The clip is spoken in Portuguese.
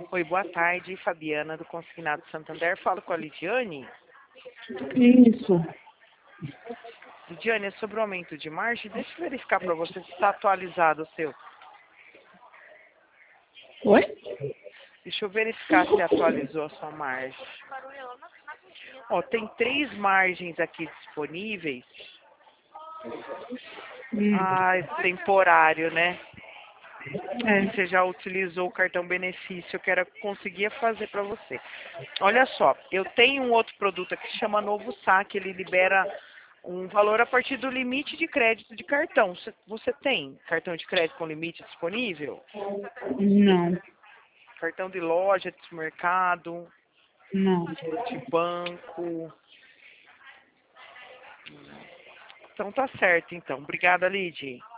Oi, boa tarde, Fabiana do Consignado Santander. Falo com a Lidiane. Isso. Lidiane, é sobre o aumento de margem. Deixa eu verificar para você se está atualizado o seu. Oi? Deixa eu verificar se atualizou a sua margem. Ó, tem 3 margens aqui disponíveis. Temporário, né? Você já utilizou o cartão benefício que era conseguia fazer para você. Olha só, eu tenho um outro produto aqui que chama Novo Saque. Ele libera um valor a partir do limite de crédito de cartão. Você tem cartão de crédito com limite disponível? Não. Cartão de loja, de mercado, Não. de banco. Então tá certo, então. Obrigada, Lidy.